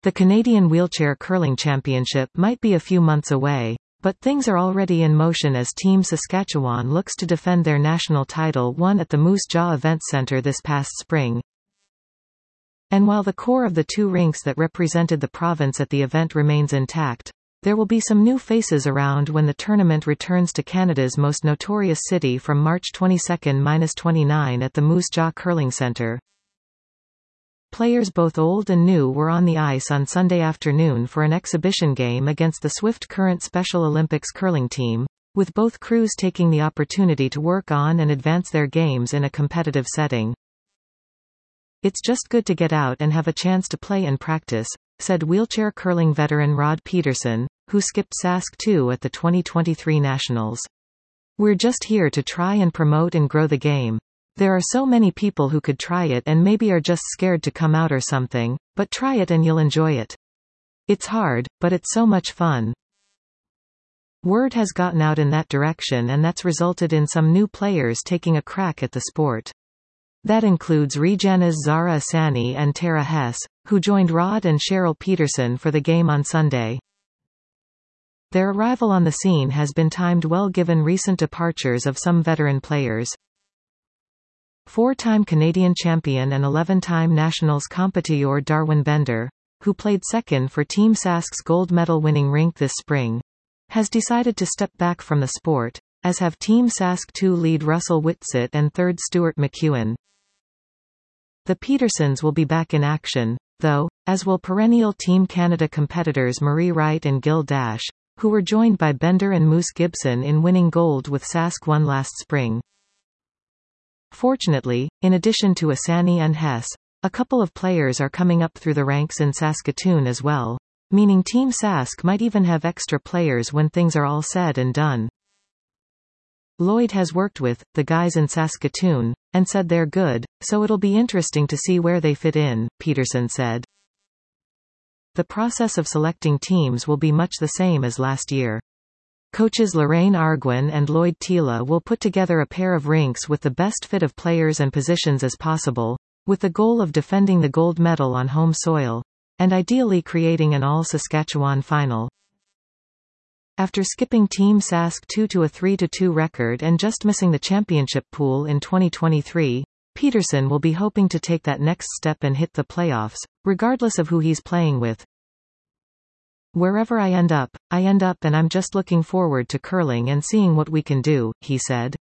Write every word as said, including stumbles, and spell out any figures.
The Canadian Wheelchair Curling Championship might be a few months away, but things are already in motion as Team Saskatchewan looks to defend their national title won at the Moose Jaw Events Centre this past spring. And while the core of the two rinks that represented the province at the event remains intact, there will be some new faces around when the tournament returns to Canada's most notorious city from March twenty-second to twenty-ninth at the Moose Jaw Curling Centre. Players both old and new were on the ice on Sunday afternoon for an exhibition game against the Swift Current Special Olympics curling team, with both crews taking the opportunity to work on and advance their games in a competitive setting. "It's just good to get out and have a chance to play and practice," said wheelchair curling veteran Rod Peterson, who skipped Sask two at the twenty twenty-three Nationals. "We're just here to try and promote and grow the game. There are so many people who could try it and maybe are just scared to come out or something, but try it and you'll enjoy it. It's hard, but it's so much fun." Word has gotten out in that direction, and that's resulted in some new players taking a crack at the sport. That includes Regina's Zara Asani and Tara Hess, who joined Rod and Cheryl Peterson for the game on Sunday. Their arrival on the scene has been timed well given recent departures of some veteran players. Four-time Canadian champion and eleven-time Nationals competitor Darwin Bender, who played second for Team Sask's gold medal-winning rink this spring, has decided to step back from the sport, as have Team Sask two lead Russell Whitsitt and third Stuart McEwen. The Petersons will be back in action, though, as will perennial Team Canada competitors Marie Wright and Gil Dash, who were joined by Bender and Moose Gibson in winning gold with Sask one last spring. Fortunately, in addition to Asani and Hess, a couple of players are coming up through the ranks in Saskatoon as well, meaning Team Sask might even have extra players when things are all said and done. "Lloyd has worked with the guys in Saskatoon, and said they're good, so it'll be interesting to see where they fit in," Peterson said. The process of selecting teams will be much the same as last year. Coaches Lorraine Arguin and Lloyd Tila will put together a pair of rinks with the best fit of players and positions as possible, with the goal of defending the gold medal on home soil, and ideally creating an all-Saskatchewan final. After skipping Team Sask two to a three to two record and just missing the championship pool in twenty twenty-three, Peterson will be hoping to take that next step and hit the playoffs, regardless of who he's playing with. "Wherever I end up, I end up and I'm just looking forward to curling and seeing what we can do," he said.